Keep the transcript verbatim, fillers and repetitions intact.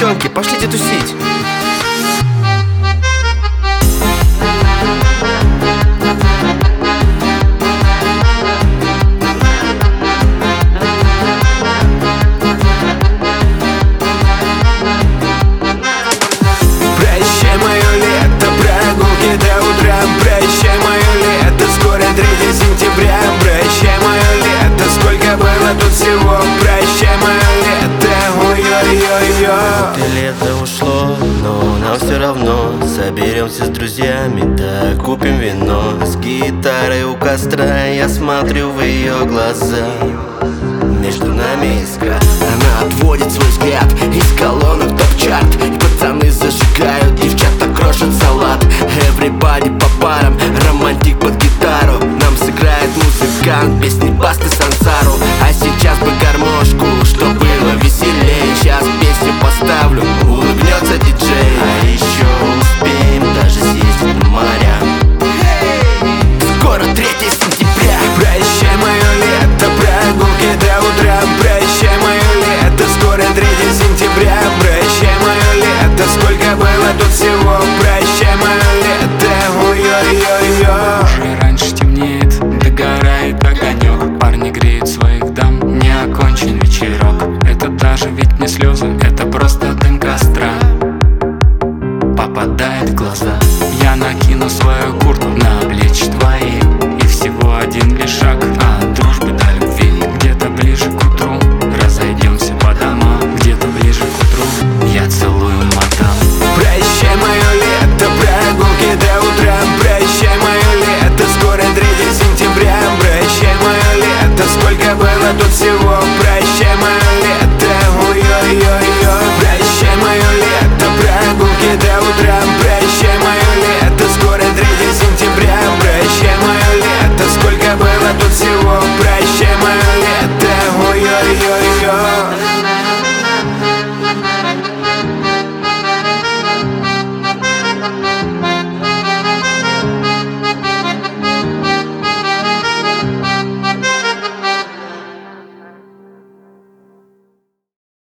девчонки, пошлите тусить. Прощай мое лето, прогулки до утра. Прощай мое лето, скоро третье сентября. Прощай мое лето, сколько было тут всего. Прощай мое лето, ой-ой-ой-ой. Вот и лето ушло, но нам все равно. Соберемся с друзьями, да купим вино. С гитарой у костра я смотрю в ее глаза. Между нами искра. Она отводит свой взгляд из колонок топ-чарт. И пацаны зажигают, девчата крошат салат. Everybody по парам, романтик под гитару. Нам сыграет музыкант песни Басты Сансару. А сейчас бы гармошку, что было